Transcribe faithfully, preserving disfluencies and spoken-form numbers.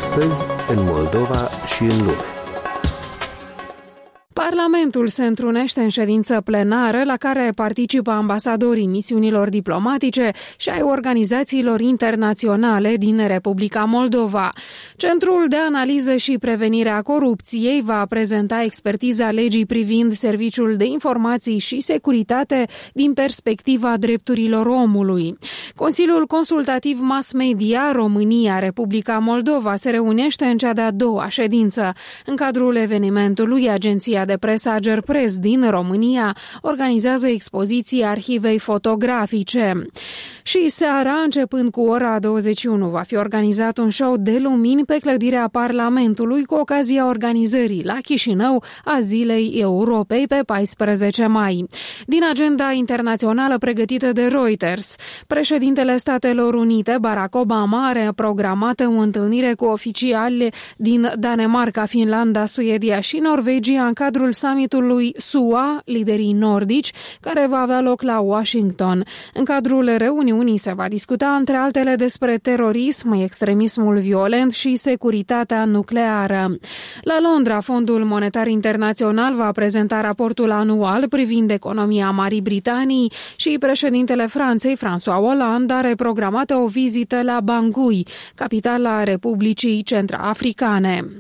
Astăzi, în Moldova și în lume. Parlamentul se întrunește în ședință plenară la care participă ambasadorii misiunilor diplomatice și ai organizațiilor internaționale din Republica Moldova. Centrul de analiză și prevenire a corupției va prezenta expertiza legii privind serviciul de informații și securitate din perspectiva drepturilor omului. Consiliul Consultativ Mass Media România-Republica Moldova se reunește în cea de-a doua ședință. În cadrul evenimentului, agenția de presă Agerpres din România organizează expoziții arhivei fotografice. Și seara, începând cu ora douăzeci și unu, va fi organizat un show de lumini pe clădirea Parlamentului cu ocazia organizării la Chișinău a Zilei Europei pe paisprezece mai. Din agenda internațională pregătită de Reuters, președintele Statelor Unite, Barack Obama, are programată o întâlnire cu oficiali din Danemarca, Finlanda, Suedia și Norvegia în cadrul summitului S U A, liderii nordici, care va avea loc la Washington. În cadrul reuniunii se va discuta, între altele, despre terorism, extremismul violent și securitatea nucleară. La Londra, Fondul Monetar Internațional va prezenta raportul anual privind economia Marii Britanii și președintele Franței, François Hollande, are programată o vizită la Bangui, capitala Republicii Centrafricane.